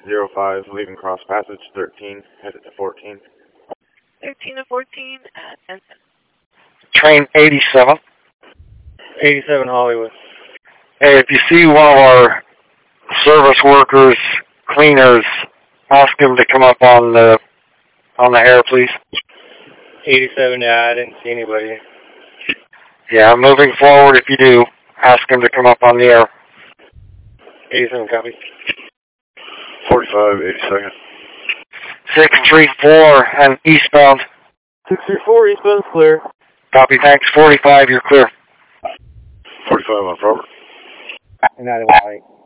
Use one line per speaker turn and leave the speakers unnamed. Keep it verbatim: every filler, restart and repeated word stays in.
zero five, leaving Cross Passage, thirteen, headed to fourteen.
thirteen to fourteen at ten ten.
Train eighty-seven.
eighty-seven Hollywood.
Hey, if you see one of our service workers, cleaners, ask him to come up on the on the air, please.
eighty-seven, yeah, I didn't see anybody.
Yeah, moving forward, if you do, ask him to come up on the air.
eighty-seven, copy.
forty-five, eighty-second.
six three four and eastbound.
six three four, eastbound, clear.
Copy, thanks. forty-five, you're clear.
forty-five on forward.
ninety-one,